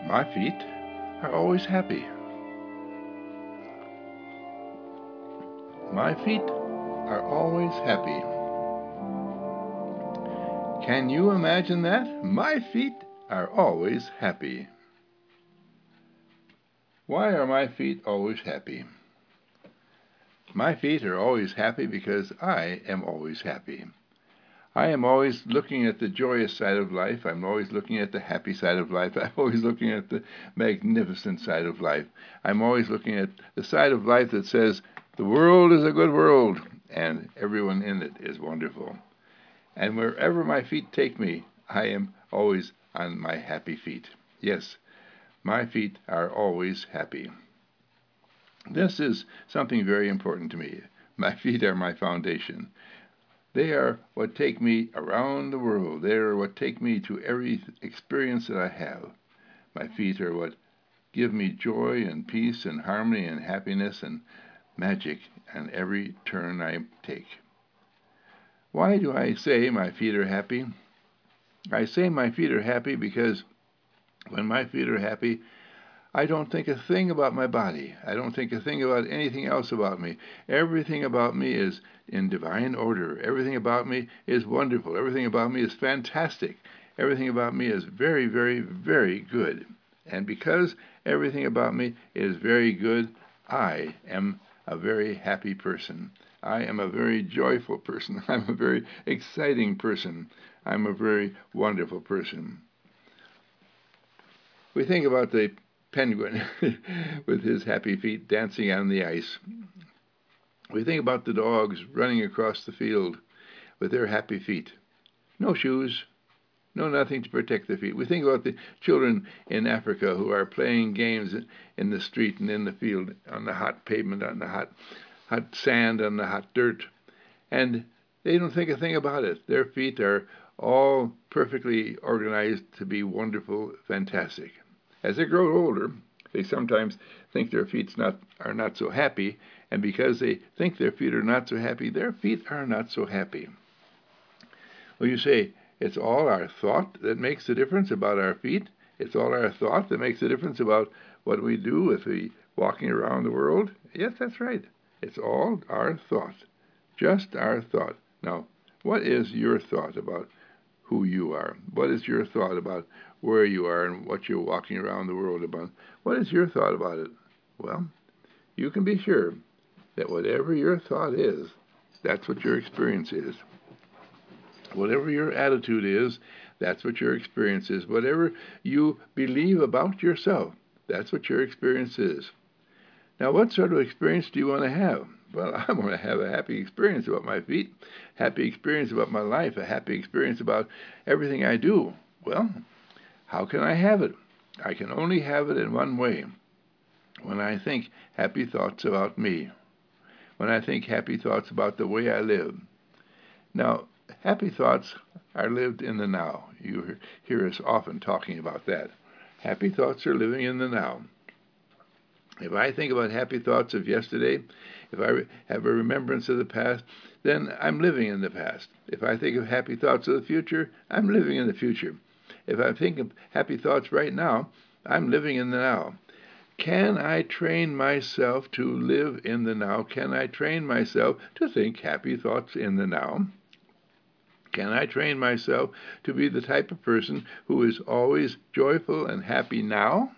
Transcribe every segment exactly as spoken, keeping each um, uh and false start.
My feet are always happy. My feet are always happy. Can you imagine that? My feet are always happy. Why are my feet always happy? My feet are always happy because I am always happy. I am always looking at the joyous side of life. I'm always looking at the happy side of life. I'm always looking at the magnificent side of life. I'm always looking at the side of life that says, the world is a good world, and everyone in it is wonderful. And wherever my feet take me, I am always on my happy feet. Yes, my feet are always happy. This is something very important to me. My feet are my foundation. They are what take me around the world. They are what take me to every experience that I have. My feet are what give me joy and peace and harmony and happiness and magic on every turn I take. Why do I say my feet are happy? I say my feet are happy because when my feet are happy, I don't think a thing about my body. I don't think a thing about anything else about me. Everything about me is in divine order. Everything about me is wonderful. Everything about me is fantastic. Everything about me is very, very, very good. And because everything about me is very good, I am a very happy person. I am a very joyful person. I'm a very exciting person. I'm a very wonderful person. We think about the penguin with his happy feet dancing on the ice. We think about the dogs running across the field with their happy feet. No shoes, no nothing to protect their feet. We think about the children in Africa who are playing games in the street and in the field, on the hot pavement, on the hot, hot sand, on the hot dirt. And they don't think a thing about it. Their feet are all perfectly organized to be wonderful, fantastic. As they grow older, they sometimes think their feet not, are not so happy, and because they think their feet are not so happy, their feet are not so happy. Well, you say, it's all our thought that makes the difference about our feet? It's all our thought that makes the difference about what we do if we walking around the world? Yes, that's right. It's all our thought, just our thought. Now, what is your thought about who you are? What is your thought about where you are and what you're walking around the world about? What is your thought about it? Well, you can be sure that whatever your thought is, that's what your experience is. Whatever your attitude is, that's what your experience is. Whatever you believe about yourself, that's what your experience is. Now, what sort of experience do you want to have? Well, I want to have a happy experience about my feet, happy experience about my life, a happy experience about everything I do. Well, how can I have it? I can only have it in one way, when I think happy thoughts about me, when I think happy thoughts about the way I live. Now, happy thoughts are lived in the now. You hear us often talking about that. Happy thoughts are living in the now. If I think about happy thoughts of yesterday, if I have a remembrance of the past, then I'm living in the past. If I think of happy thoughts of the future, I'm living in the future. If I think of happy thoughts right now, I'm living in the now. Can I train myself to live in the now? Can I train myself to think happy thoughts in the now? Can I train myself to be the type of person who is always joyful and happy now?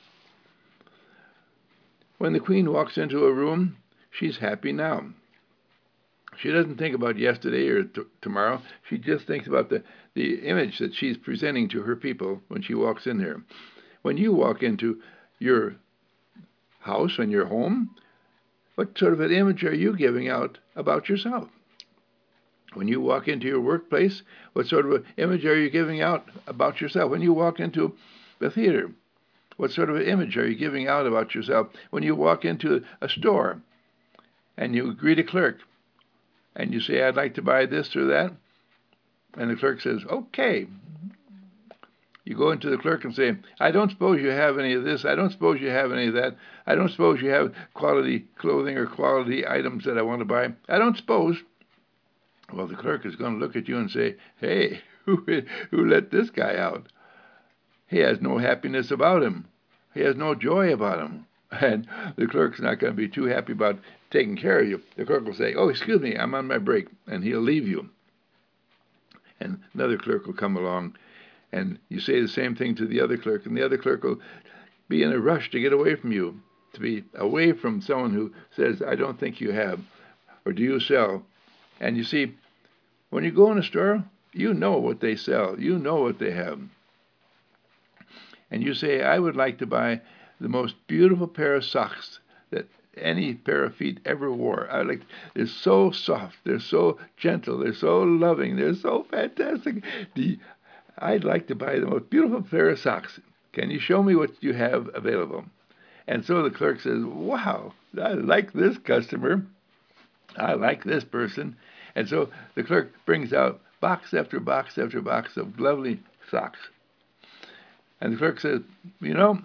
When the queen walks into a room, she's happy now. She doesn't think about yesterday or t- tomorrow. She just thinks about the, the image that she's presenting to her people when she walks in there. When you walk into your house and your home, what sort of an image are you giving out about yourself? When you walk into your workplace, what sort of an image are you giving out about yourself? When you walk into the theater, what sort of an image are you giving out about yourself? When you walk into a store and you greet a clerk and you say, I'd like to buy this or that, and the clerk says, okay. You go into the clerk and say, I don't suppose you have any of this. I don't suppose you have any of that. I don't suppose you have quality clothing or quality items that I want to buy. I don't suppose. Well, the clerk is going to look at you and say, hey, who, who let this guy out? he has no happiness about him. He has no joy about him. And the clerk's not going to be too happy about taking care of you. The clerk will say, oh, excuse me, I'm on my break, and he'll leave you. And another clerk will come along, and you say the same thing to the other clerk, and the other clerk will be in a rush to get away from you, to be away from someone who says, I don't think you have, or do you sell? And you see, when you go in a store, you know what they sell. You know what they have. And you say, I would like to buy the most beautiful pair of socks that any pair of feet ever wore. I like. They're so soft. They're so gentle. They're so loving. They're so fantastic. The, I'd like to buy the most beautiful pair of socks. Can you show me what you have available? And so the clerk says, wow, I like this customer. I like this person. And so the clerk brings out box after box after box of lovely socks. And the clerk says, you know,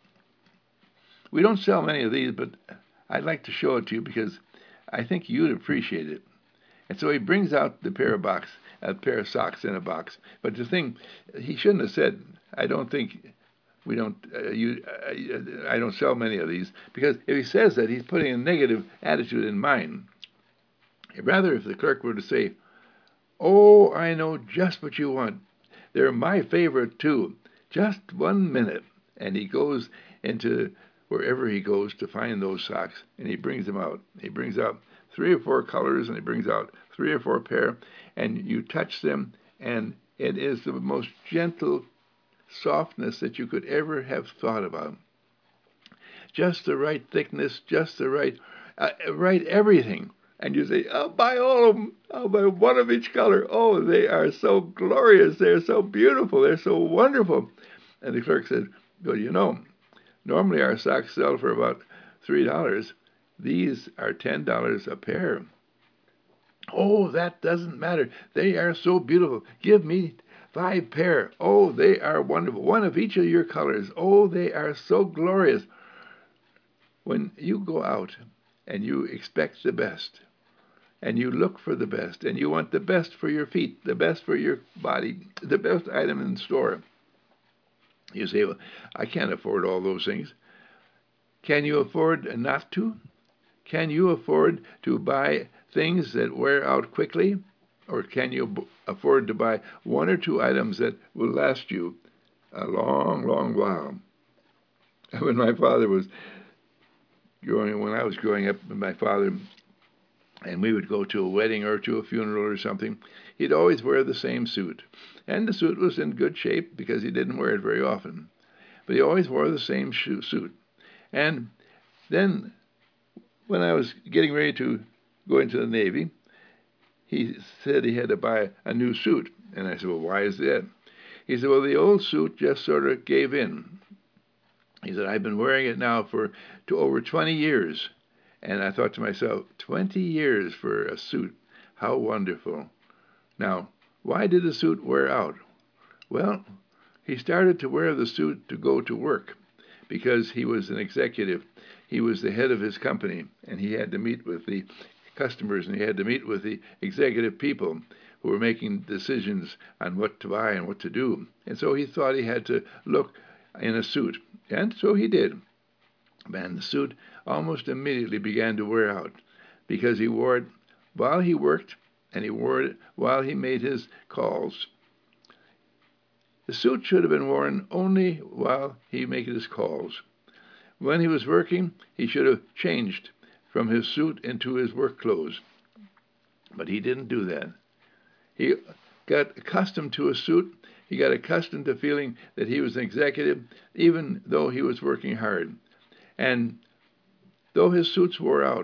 we don't sell many of these, but I'd like to show it to you because I think you'd appreciate it. And so he brings out the pair of box, a pair of socks in a box. But the thing, he shouldn't have said, I don't think we don't, uh, you, uh, I don't sell many of these, because if he says that, he's putting a negative attitude in mind. Rather, if the clerk were to say, oh, I know just what you want. They're my favorite, too. Just one minute. And he goes into wherever he goes to find those socks, and he brings them out. He brings out three or four colors, and he brings out three or four pair, and you touch them, and it is the most gentle softness that you could ever have thought about. Just the right thickness, just the right, uh, right everything. And you say, I'll buy all of them. I'll buy one of each color. Oh, they are so glorious. They're so beautiful. They're so wonderful. And the clerk said, well, you know, normally our socks sell for about three dollars. These are ten dollars a pair. Oh, that doesn't matter. They are so beautiful. Give me five pair. Oh, they are wonderful. One of each of your colors. Oh, they are so glorious. When you go out and you expect the best, and you look for the best, and you want the best for your feet, the best for your body, the best item in the store, you say, well, I can't afford all those things. Can you afford not to? Can you afford to buy things that wear out quickly? Or can you afford to buy one or two items that will last you a long, long while? When my father was growing, when I was growing up, my father, and we would go to a wedding or to a funeral or something, he'd always wear the same suit. And the suit was in good shape because he didn't wear it very often. But he always wore the same shoe, suit. And then when I was getting ready to go into the Navy, he said he had to buy a new suit. And I said, well, why is that? He said, well, the old suit just sort of gave in. He said, I've been wearing it now for to over twenty years. And I thought to myself, twenty years for a suit. How wonderful. Now, why did the suit wear out? Well, he started to wear the suit to go to work because he was an executive. He was the head of his company, and he had to meet with the customers, and he had to meet with the executive people who were making decisions on what to buy and what to do. And so he thought he had to look in a suit. And so he did. And the suit almost immediately began to wear out because he wore it while he worked and he wore it while he made his calls. The suit should have been worn only while he made his calls. When he was working, he should have changed from his suit into his work clothes. But he didn't do that. He got accustomed to a suit. He got accustomed to feeling that he was an executive, even though he was working hard. And though his suits wore out,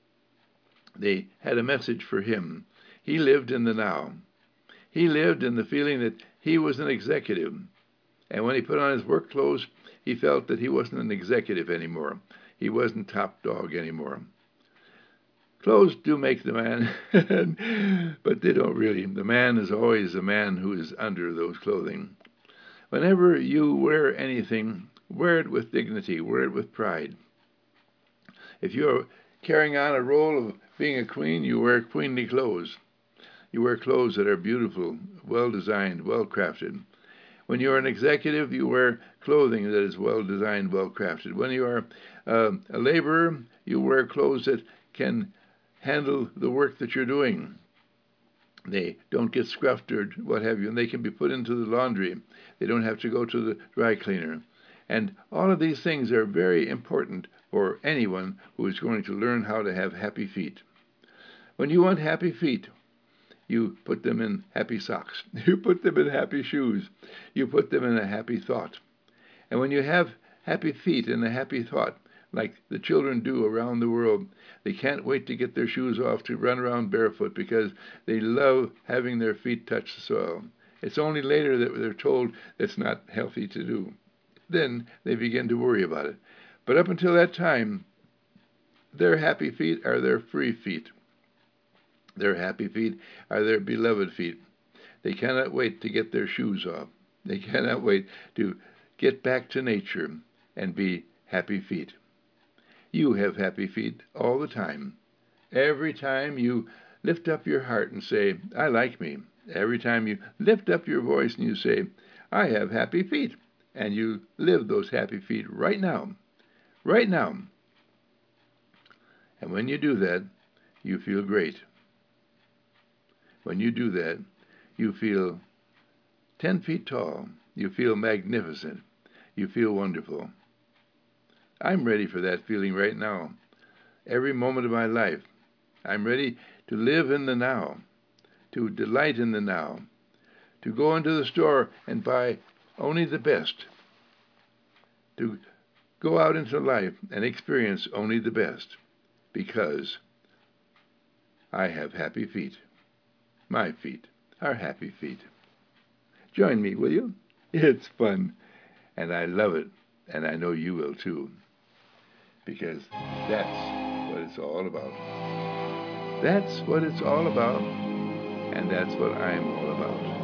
they had a message for him. He lived in the now. He lived in the feeling that he was an executive. And when he put on his work clothes, he felt that he wasn't an executive anymore. He wasn't top dog anymore. Clothes do make the man, but they don't really. The man is always the man who is under those clothing. Whenever you wear anything, wear it with dignity, wear it with pride. If you're carrying on a role of being a queen, you wear queenly clothes. You wear clothes that are beautiful, well-designed, well-crafted. When you're an executive, you wear clothing that is well designed, well crafted. When you are uh, a laborer, you wear clothes that can handle the work that you're doing. They don't get scuffed or what have you, and they can be put into the laundry. They don't have to go to the dry cleaner. And all of these things are very important for anyone who is going to learn how to have happy feet. When you want happy feet, you put them in happy socks. You put them in happy shoes. You put them in a happy thought. And when you have happy feet and a happy thought, like the children do around the world, they can't wait to get their shoes off to run around barefoot because they love having their feet touch the soil. It's only later that they're told it's not healthy to do. Then they begin to worry about it. But up until that time, their happy feet are their free feet. Their happy feet are their beloved feet. They cannot wait to get their shoes off. They cannot wait to get back to nature and be happy feet. You have happy feet all the time. Every time you lift up your heart and say, I like me. Every time you lift up your voice and you say, I have happy feet. And you live those happy feet right now. Right now. And when you do that, you feel great. When you do that, you feel ten feet tall. You feel magnificent. You feel wonderful. I'm ready for that feeling right now. Every moment of my life, I'm ready to live in the now, to delight in the now, to go into the store and buy only the best, to go out into life and experience only the best, because I have happy feet. My feet are happy feet. Join me, will you? It's fun, and I love it, and I know you will too, because that's what it's all about. That's what it's all about, and that's what I'm all about.